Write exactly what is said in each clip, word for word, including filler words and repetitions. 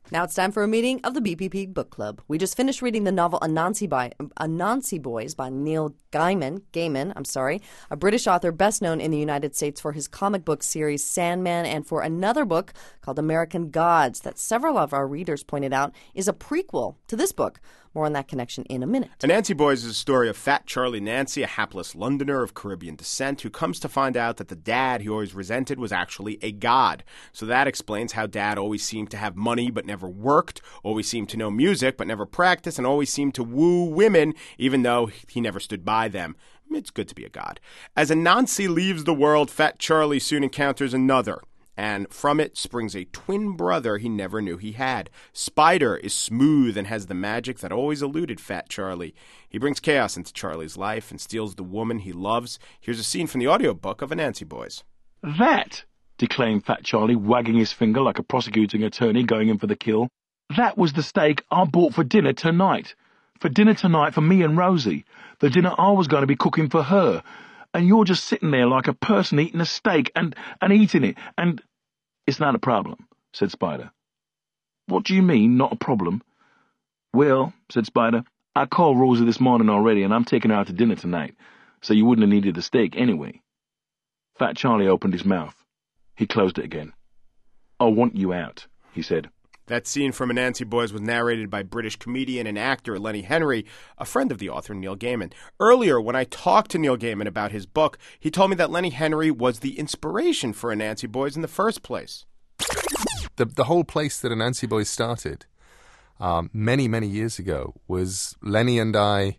Now it's time for a meeting of the B P P Book Club. We just finished reading the novel Anansi, by, Anansi Boys by Neil Gaiman, Gaiman, I'm sorry, a British author best known in the United States for his comic book series Sandman and for another book called American Gods that several of our readers pointed out is a prequel to this book. More on that connection in a minute. Anansi Boys is a story of Fat Charlie Nancy, a hapless Londoner of Caribbean descent who comes to find out that the dad he always resented was actually a god. So that explains how dad always seemed to have money but never worked, always seemed to know music but never practiced, and always seemed to woo women even though he never stood by them. It's good to be a god. As Anansi leaves the world, Fat Charlie soon encounters another. And from it springs a twin brother he never knew he had. Spider is smooth and has the magic that always eluded Fat Charlie. He brings chaos into Charlie's life and steals the woman he loves. Here's a scene from the audiobook of Anansi Boys. That, declaimed Fat Charlie, wagging his finger like a prosecuting attorney going in for the kill, that was the steak I bought for dinner tonight. For dinner tonight for me and Rosie. The dinner I was going to be cooking for her. And you're just sitting there like a person eating a steak and, and eating it, and... It's not a problem, said Spider. What do you mean, not a problem? Well, said Spider, I called Rosie this morning already, and I'm taking her out to dinner tonight, so you wouldn't have needed the steak anyway. Fat Charlie opened his mouth. He closed it again. I want you out, he said. That scene from Anansi Boys was narrated by British comedian and actor Lenny Henry, a friend of the author Neil Gaiman. Earlier, when I talked to Neil Gaiman about his book, he told me that Lenny Henry was the inspiration for Anansi Boys in the first place. The, the whole place that Anansi Boys started um, many, many years ago was Lenny and I,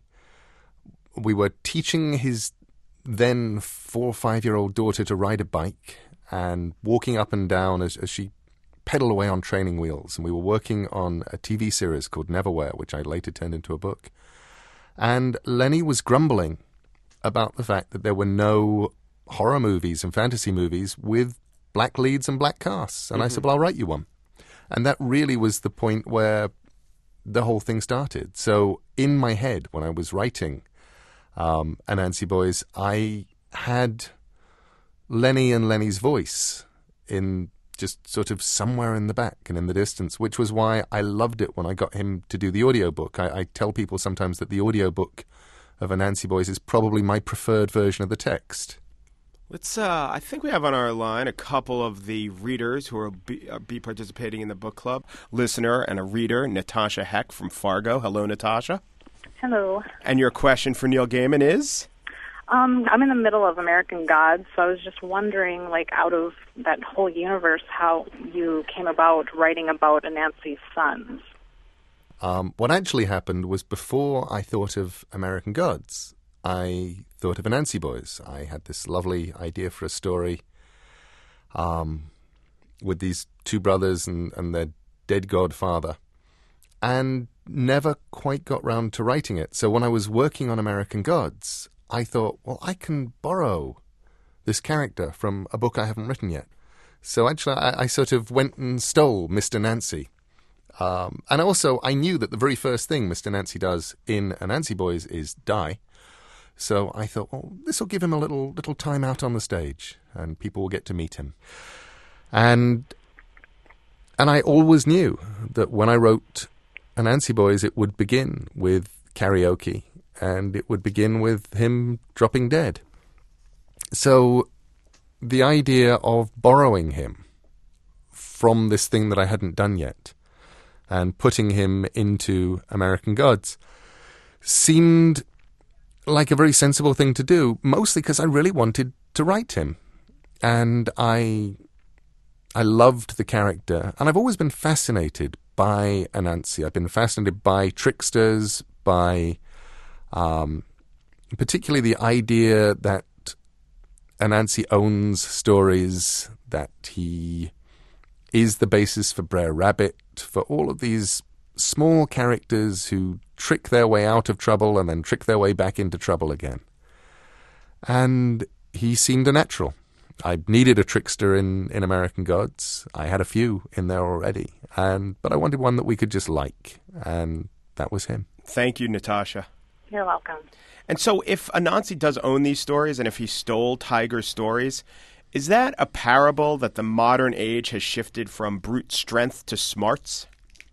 we were teaching his then four or five-year-old daughter to ride a bike and walking up and down as, as she pedal away on training wheels, and we were working on a T V series called Neverwhere, which I later turned into a book. And Lenny was grumbling about the fact that there were no horror movies and fantasy movies with black leads and black casts. And mm-hmm. I said, well, I'll write you one. And that really was the point where the whole thing started. So in my head, when I was writing um, Anansi Boys, I had Lenny and Lenny's voice in just sort of somewhere in the back and in the distance, which was why I loved it when I got him to do the audiobook. I, I tell people sometimes that the audiobook of Anansi Boys is probably my preferred version of the text. Let's, uh, I think we have on our line a couple of the readers who will be, uh, be participating in the book club. Listener and a reader, Natasha Heck from Fargo. Hello, Natasha. Hello. And your question for Neil Gaiman is? Um, I'm in the middle of American Gods, so I was just wondering, like, out of that whole universe, how you came about writing about Anansi's sons. Um, what actually happened was before I thought of American Gods, I thought of Anansi Boys. I had this lovely idea for a story um, with these two brothers and, and their dead godfather, and never quite got round to writing it. So when I was working on American Gods, I thought, well, I can borrow this character from a book I haven't written yet. So actually, I, I sort of went and stole Mister Nancy. Um, and also, I knew that the very first thing Mister Nancy does in Anansi Boys is die. So I thought, well, this will give him a little little time out on the stage, and people will get to meet him. And and I always knew that when I wrote Anansi Boys, it would begin with karaoke. And it would begin with him dropping dead. So the idea of borrowing him from this thing that I hadn't done yet and putting him into American Gods seemed like a very sensible thing to do, mostly because I really wanted to write him. And I I loved the character. And I've always been fascinated by Anansi. I've been fascinated by tricksters, by... Um, particularly the idea that Anansi owns stories, that he is the basis for Brer Rabbit, for all of these small characters who trick their way out of trouble and then trick their way back into trouble again. And he seemed a natural. I needed a trickster in, in American Gods. I had a few in there already, and but I wanted one that we could just like, and that was him. Thank you, Natasha. You're welcome. And so if Anansi does own these stories, and if he stole Tiger's stories, is that a parable that the modern age has shifted from brute strength to smarts?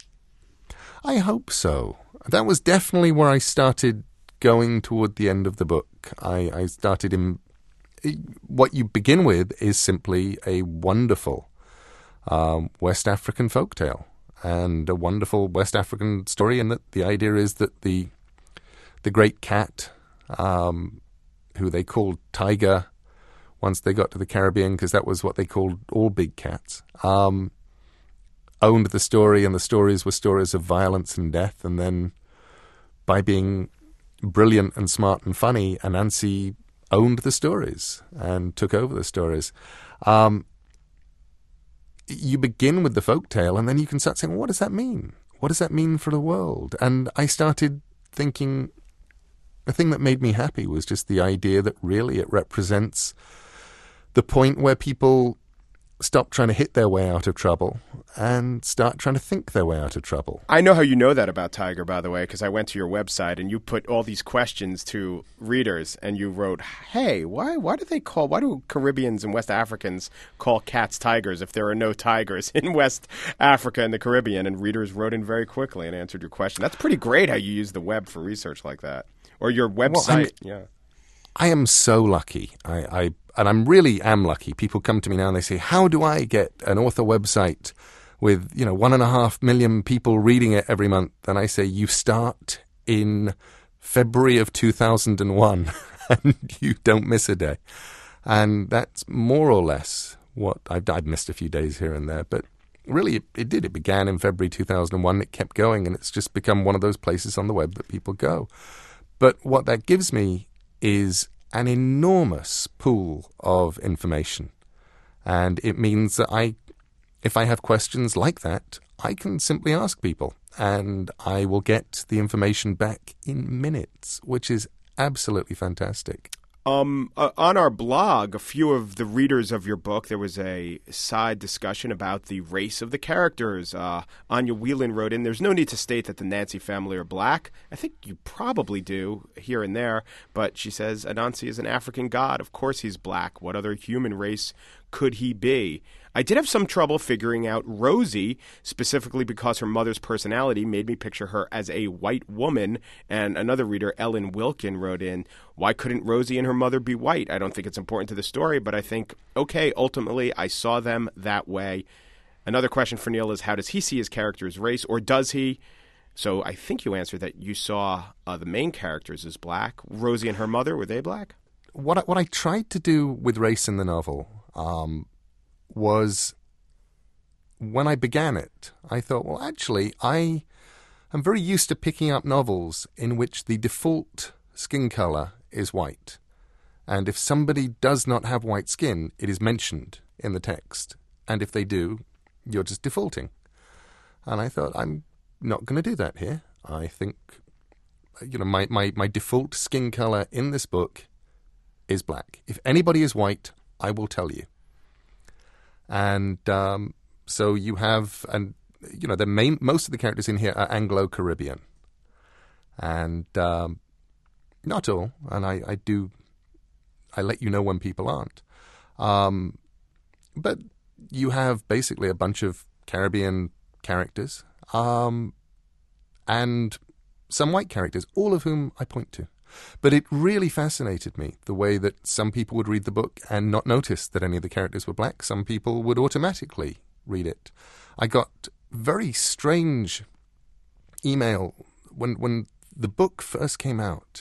I hope so. That was definitely where I started going toward the end of the book. I, I started in... What you begin with is simply a wonderful um, West African folktale and a wonderful West African story, and that the idea is that the the great cat, um, who they called Tiger once they got to the Caribbean, because that was what they called all big cats, um, owned the story, and the stories were stories of violence and death. And then by being brilliant and smart and funny, Anansi owned the stories and took over the stories. Um, you begin with the folktale, and then you can start saying, well, what does that mean? What does that mean for the world? And I started thinking, the thing that made me happy was just the idea that really it represents the point where people stop trying to hit their way out of trouble and start trying to think their way out of trouble. I know how you know that about Tiger, by the way, because I went to your website and you put all these questions to readers, and you wrote, hey, why why do they call, why do Caribbeans and West Africans call cats tigers if there are no tigers in West Africa and the Caribbean? And readers wrote in very quickly and answered your question. That's pretty great how you use the web for research like that. Or your website. Well, yeah. I am so lucky. I, I and I'm really am lucky. People come to me now and they say, how do I get an author website with, you know, one and a half million people reading it every month? And I say, you start in February of two thousand one and you don't miss a day. And that's more or less what I've, I've missed a few days here and there, but really it, it did. It began in February two thousand one. It kept going, and it's just become one of those places on the web that people go. But what that gives me is an enormous pool of information. And it means that I, if I have questions like that, I can simply ask people, and I will get the information back in minutes, which is absolutely fantastic. Um, uh, on our blog, a few of the readers of your book, there was a side discussion about the race of the characters. Uh, Anya Whelan wrote in, there's no need to state that the Nancy family are black. I think you probably do here and there, but she says, Anansi is an African god. Of course he's black. What other human race could he be? I did have some trouble figuring out Rosie, specifically because her mother's personality made me picture her as a white woman. And another reader, Ellen Wilkin, wrote in, why couldn't Rosie and her mother be white? I don't think it's important to the story, but I think, okay, ultimately I saw them that way. Another question for Neil is, how does he see his character's race, or does he? So I think you answered that you saw uh, the main characters as black. Rosie and her mother, were they black? What I, what I tried to do with race in the novel um, was, when I began it, I thought, well, actually, I am very used to picking up novels in which the default skin color is white. And if somebody does not have white skin, it is mentioned in the text. And if they do, you're just defaulting. And I thought, I'm not going to do that here. I think, you know, my, my, my default skin color in this book is black. If anybody is white, I will tell you. And um, so you have, and you know, the main most of the characters in here are Anglo-Caribbean, and um, not all. And I, I do, I let you know when people aren't. Um, but you have basically a bunch of Caribbean characters, um, and some white characters, all of whom I point to. But it really fascinated me, the way that some people would read the book and not notice that any of the characters were black. Some people would automatically read it. I got very strange email when when the book first came out.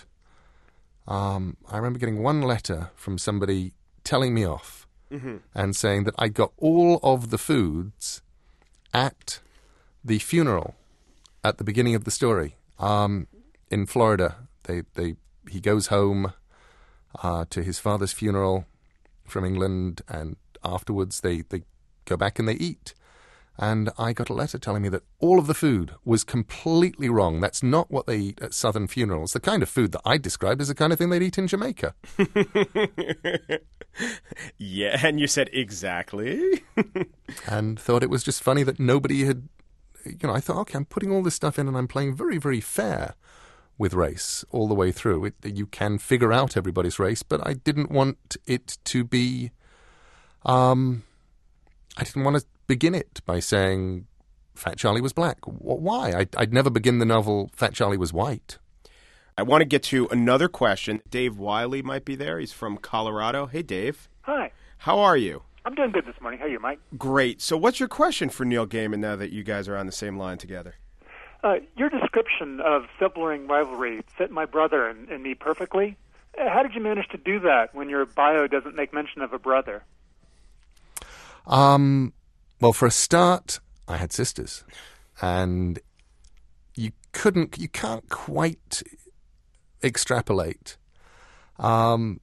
Um, I remember getting one letter from somebody telling me off mm-hmm. and saying that I got all of the foods at the funeral at the beginning of the story um, in Florida. They, they, he goes home uh, to his father's funeral from England, and afterwards they, they go back and they eat. And I got a letter telling me that all of the food was completely wrong. That's not what they eat at Southern funerals. The kind of food that I described as the kind of thing they'd eat in Jamaica. Yeah, and you said exactly. And thought it was just funny that nobody had, you know, I thought, okay, I'm putting all this stuff in and I'm playing very, very fair with race all the way through. It, you can figure out everybody's race, but I didn't want it to be, um, I didn't want to begin it by saying Fat Charlie was black. W- why? I'd, I'd never begin the novel Fat Charlie was white. I want to get to another question. Dave Wiley might be there. He's from Colorado. Hey, Dave. Hi. How are you? I'm doing good this morning. How are you, Mike? Great. So what's your question for Neil Gaiman now that you guys are on the same line together? Uh, your description of sibling rivalry fit my brother and, and me perfectly. Uh, How did you manage to do that when your bio doesn't make mention of a brother? Um, well, for a start, I had sisters. And you couldn't, you can't quite extrapolate. Um,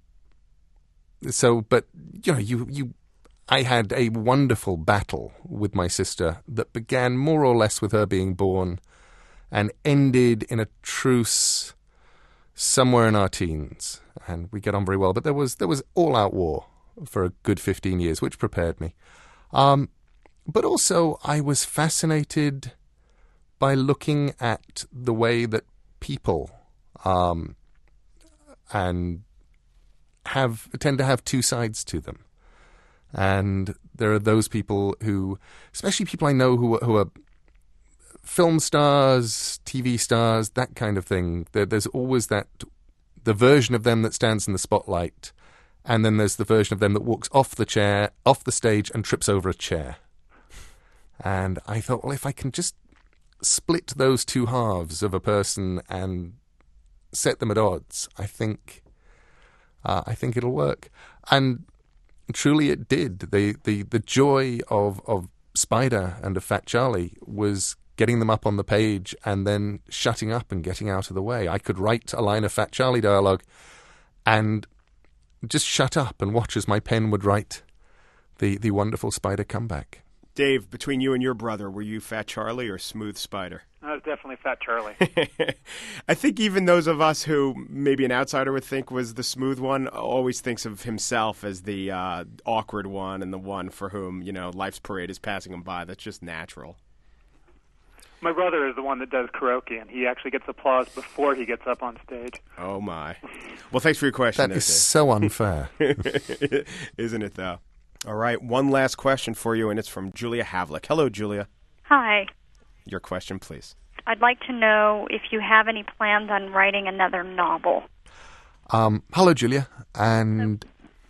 so, but, you know, you, you, I had a wonderful battle with my sister that began more or less with her being born and ended in a truce somewhere in our teens. And we get on very well. But there was, there was all-out war for a good fifteen years, which prepared me. Um, but also, I was fascinated by looking at the way that people um, and have tend to have two sides to them. And there are those people who, especially people I know who, who are film stars, T V stars, that kind of thing. There, there's always that, the version of them that stands in the spotlight, and then there's the version of them that walks off the chair, off the stage, and trips over a chair. And I thought, well, if I can just split those two halves of a person and set them at odds, I think, uh, I think it'll work. And truly, it did. The the the joy of of Spider and of Fat Charlie was getting them up on the page and then shutting up and getting out of the way. I could write a line of Fat Charlie dialogue and just shut up and watch as my pen would write the, the wonderful Spider comeback. Dave, between you and your brother, were you Fat Charlie or Smooth Spider? I was definitely Fat Charlie. I think even those of us who maybe an outsider would think was the smooth one always thinks of himself as the uh, awkward one and the one for whom, you know, life's parade is passing him by. That's just natural. My brother is the one that does karaoke, and he actually gets applause before he gets up on stage. Oh, my. Well, thanks for your question. That there, is Dave. so unfair. Isn't it, though? All right, one last question for you, and it's from Julia Havlick. Hello, Julia. Hi. Your question, please. I'd like to know if you have any plans on writing another novel. Um, hello, Julia. And,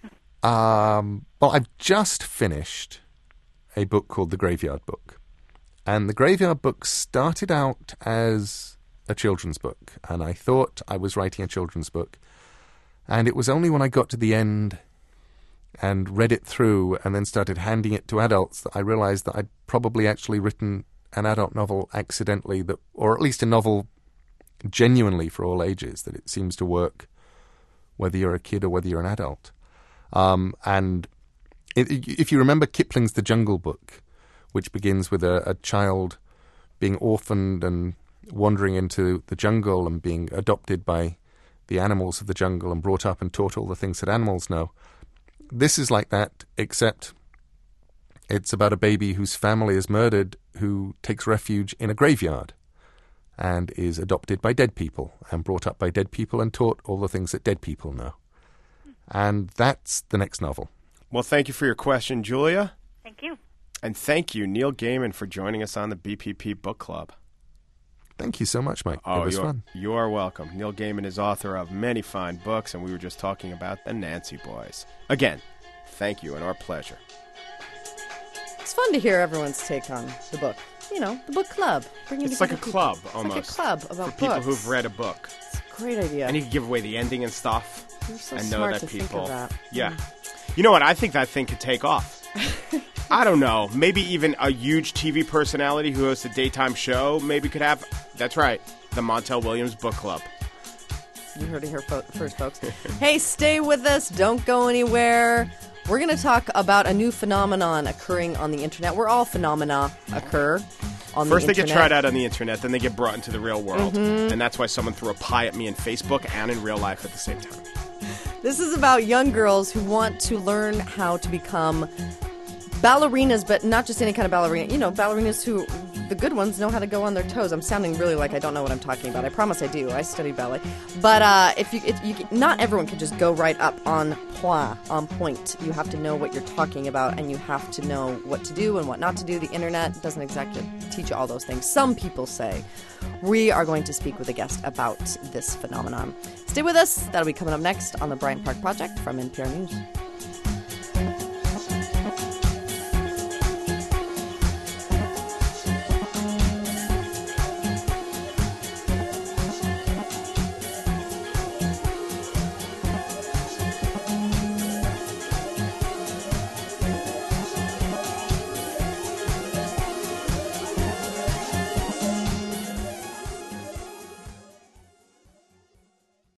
um, well, I've just finished a book called The Graveyard Book. And The Graveyard Book started out as a children's book. And I thought I was writing a children's book. And it was only when I got to the end and read it through and then started handing it to adults that I realized that I'd probably actually written an adult novel accidentally, that, or at least a novel genuinely for all ages, that it seems to work whether you're a kid or whether you're an adult. Um, and it, if you remember Kipling's The Jungle Book, which begins with a, a child being orphaned and wandering into the jungle and being adopted by the animals of the jungle and brought up and taught all the things that animals know. This is like that, except it's about a baby whose family is murdered, who takes refuge in a graveyard and is adopted by dead people and brought up by dead people and taught all the things that dead people know. And that's the next novel. Well, thank you for your question, Julia. Thank you. And thank you, Neil Gaiman, for joining us on the B P P Book Club. Thank you so much, Mike. Oh, it was you are, fun. You are welcome. Neil Gaiman is author of many fine books, and we were just talking about the Nancy Boys. Again, thank you and our pleasure. It's fun to hear everyone's take on the book. You know, the book club. Bringing It's like a together club, people. almost. It's like a club about for people books. who've read a book. It's a great idea. And you can give away the ending and stuff. You're so and know smart that to people, think of that. Yeah. Mm. You know what? I think that thing could take off. I don't know. Maybe even a huge T V personality who hosts a daytime show maybe could have, that's right, the Montel Williams Book Club. You heard it here fo- first, folks. Hey, stay with us. Don't go anywhere. We're going to talk about a new phenomenon occurring on the internet, where all phenomena occur on First the they internet. get tried out on the internet, then they get brought into the real world. Mm-hmm. And that's why someone threw a pie at me in Facebook and in real life at the same time. This is about young girls who want to learn how to become ballerinas, but not just any kind of ballerina. You know, ballerinas who the good ones know how to go on their toes. I'm sounding really like I don't know what I'm talking about. I promise I do. I study ballet. But uh, if you, if you, not everyone can just go right up on point, on point. You have to know what you're talking about, and you have to know what to do and what not to do. The internet doesn't exactly teach you all those things. Some people say. We are going to speak with a guest about this phenomenon. Stay with us. That'll be coming up next on the Bryant Park Project from N P R News.